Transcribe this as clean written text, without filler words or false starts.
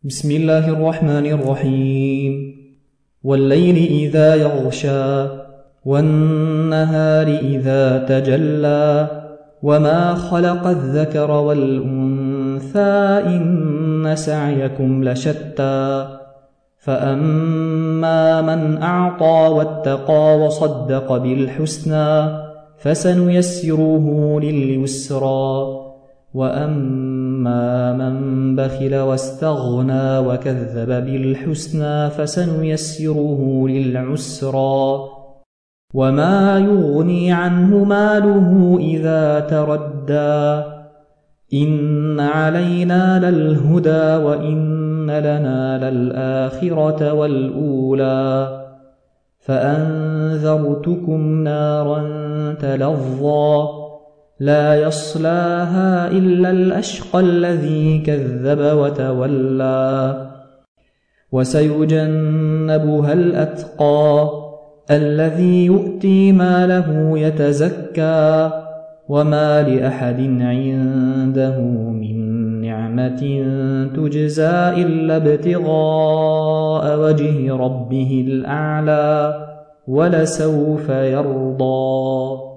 بسم الله الرحمن الرحيم. والليل إذا يغشى والنهار إذا تجلى وما خلق الذكر والأنثى إن سعيكم لشتى فأما من أعطى واتقى وصدق بالحسنى فسنيسره لليسرى وأما من بخل واستغنى وكذب بالحسنى فسنيسره للعسرى وما يغني عنه ماله إذا تردى إن علينا للهدى وإن لنا للآخرة والأولى فأنذرتكم نارا تلظى لا يصلاها إلا الأشقى الذي كذب وتولى وسيجنبها الأتقى الذي يؤتي ماله يتزكى وما لأحد عنده من نعمة تجزى إلا ابتغاء وجه ربه الأعلى ولسوف يرضى.